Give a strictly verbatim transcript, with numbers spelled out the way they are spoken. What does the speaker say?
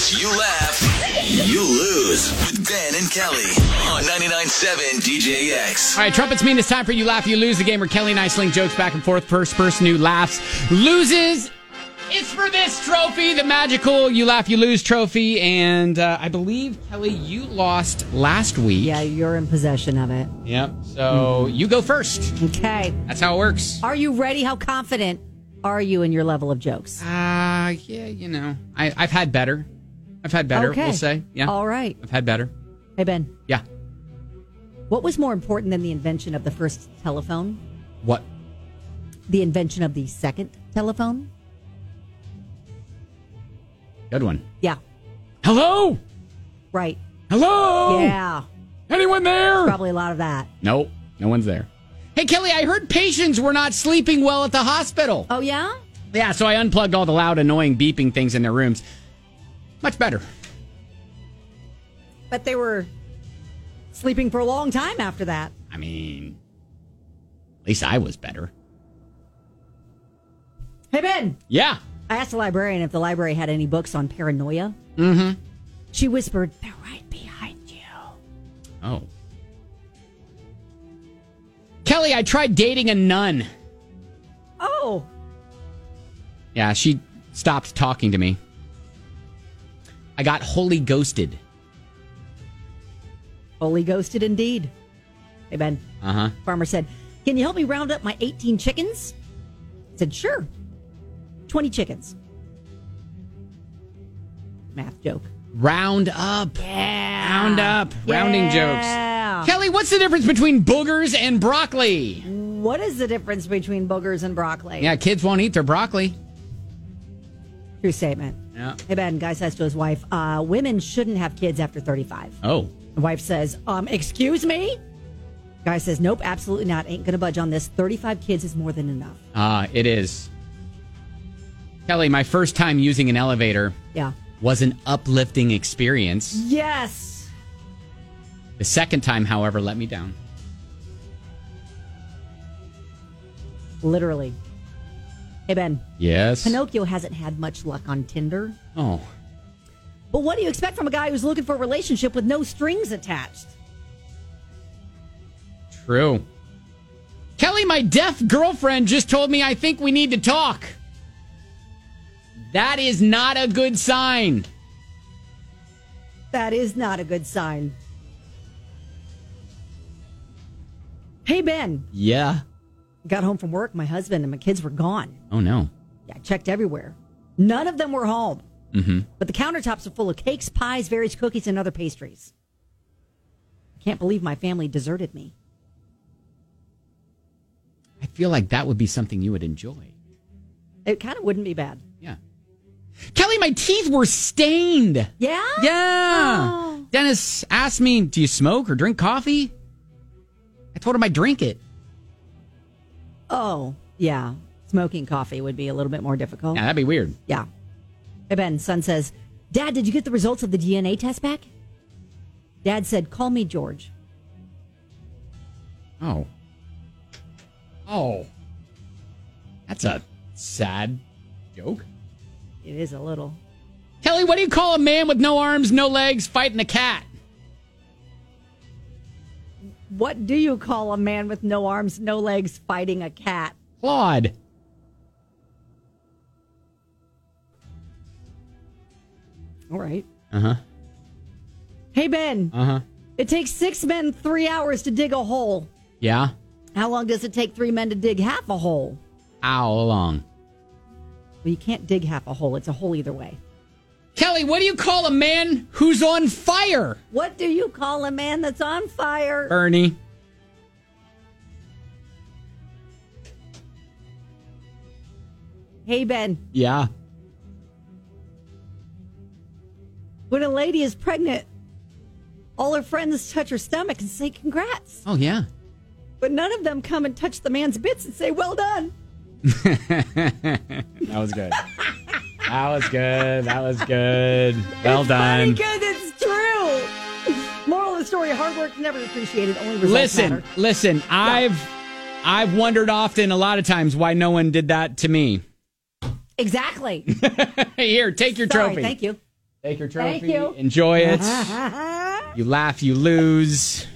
It's You Laugh, You Lose with Ben and Kelly on ninety-nine point seven D J X. All right, trumpets mean it's time for You Laugh, You Lose, the game where Kelly and I sling jokes back and forth. First person who laughs loses. It's for this trophy, the magical You Laugh, You Lose trophy. And uh, I believe, Kelly, you lost last week. Yeah, you're in possession of it. Yep. So mm-hmm. you go first. Okay. That's how it works. Are you ready? How confident are you in your level of jokes? Uh, yeah, you know, I, I've had better. I've had better, okay. we'll say. Yeah. All right. I've had better. Hey, Ben. Yeah. What was more important than the invention of the first telephone? What? The invention of the second telephone? Good one. Yeah. Hello? Right. Hello? Yeah. Anyone there? Probably a lot of that. Nope. No one's there. Hey, Kelly, I heard patients were not sleeping well at the hospital. Oh, yeah? Yeah, so I unplugged all the loud, annoying beeping things in their rooms. Much better. But they were sleeping for a long time after that. I mean, at least I was better. Hey, Ben. Yeah. I asked the librarian if the library had any books on paranoia. Mm-hmm. She whispered, they're right behind you. Oh. Kelly, I tried dating a nun. Oh. Yeah, she stopped talking to me. I got holy ghosted. Holy ghosted indeed. Hey, Ben. Uh-huh. Farmer said, can you help me round up my eighteen chickens? I said, sure. twenty chickens. Math joke. Round up. Yeah. Round up. Yeah. Rounding jokes. Kelly, what's the difference between boogers and broccoli? What is the difference between boogers and broccoli? Yeah, kids won't eat their broccoli. True statement. Yeah. Hey, Ben, guy says to his wife, uh, women shouldn't have kids after thirty-five. Oh. The wife says, um, excuse me? Guy says, nope, absolutely not. Ain't gonna budge on this. thirty-five kids is more than enough. Ah, uh, it is. Kelly, my first time using an elevator yeah. was an uplifting experience. Yes. The second time, however, let me down. Literally. Hey, Ben. Yes? Pinocchio hasn't had much luck on Tinder. Oh. But what do you expect from a guy who's looking for a relationship with no strings attached? True. Kelly, my deaf girlfriend just told me I think we need to talk. That is not a good sign. That is not a good sign. Hey, Ben. Yeah. Got home from work. My husband and my kids were gone. Oh, no. Yeah, I checked everywhere. None of them were home. Mm-hmm. But the countertops are full of cakes, pies, various cookies, and other pastries. I can't believe my family deserted me. I feel like that would be something you would enjoy. It kind of wouldn't be bad. Yeah. Kelly, my teeth were stained. Yeah? Yeah. Oh. Dennis asked me, do you smoke or drink coffee? I told him I drink it. Oh, yeah. Smoking coffee would be a little bit more difficult. Yeah, that'd be weird. Yeah. Hey, Ben, son says, Dad, did you get the results of the D N A test back? Dad said, call me George. Oh. Oh. That's a sad joke. It is a little. Kelly, what do you call a man with no arms, no legs, fighting a cat? What do you call a man with no arms, no legs, fighting a cat? Claude. All right. Uh-huh. Hey, Ben. Uh-huh. It takes six men three hours to dig a hole. Yeah? How long does it take three men to dig half a hole? How long? Well, you can't dig half a hole. It's a hole either way. Kelly, what do you call a man who's on fire? What do you call a man that's on fire? Bernie. Hey, Ben. Yeah. When a lady is pregnant, all her friends touch her stomach and say congrats. Oh, yeah. But none of them come and touch the man's bits and say, well done. That was good. That was good. That was good. Well it's done. Because it's true. Moral of the story, hard work never appreciated, only results Listen, matter. listen, yeah. I've I've wondered often a lot of times why no one did that to me. Exactly. Here, take your Sorry, trophy. thank you. Take your trophy. Thank you. Enjoy it. You laugh, you lose.